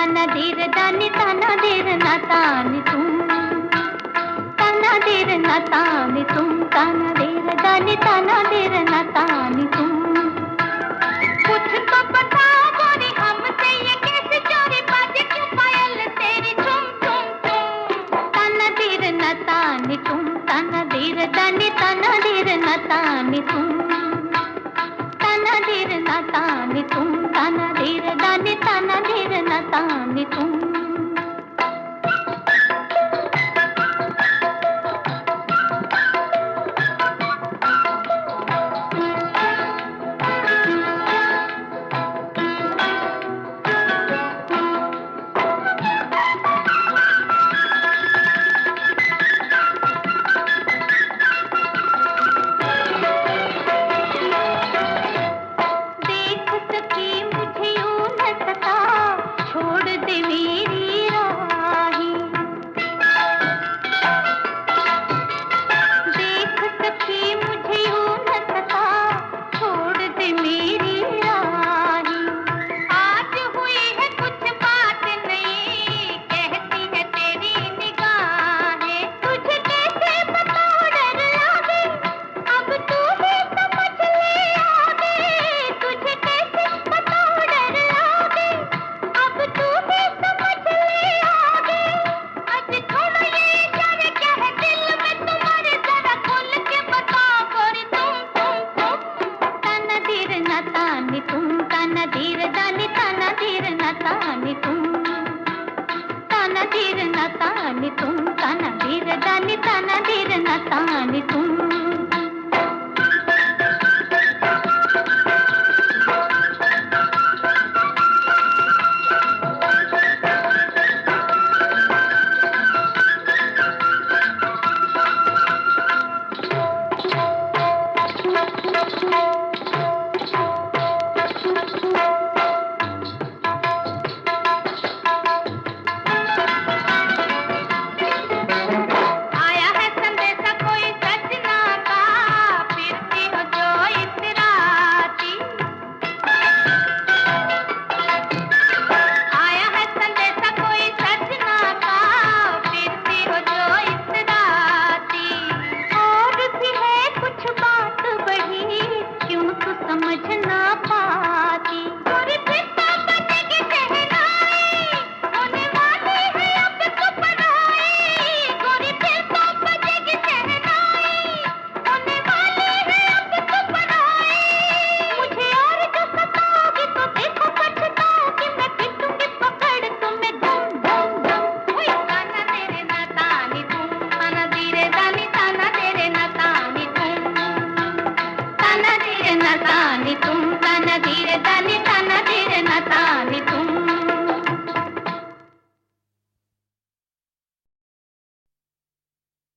तनदीर दानी तनदीर नतानी तुम तनदीर नतानी तुम तनदीर दानी तनदीर नतानी तुम। कुछ तो बताओ गोरी हमसे ये कैसे चोरी बाजे क्यों पायल तेरी झुम झुम झुम। तनदीर नतानी तुम तनदीर दानी तनदीर नतानी तुम तनदीर नतानी तुम तनदीर दानी तनदीर नतानी तुम। तनदीर दानी तनदीर नतानी तुम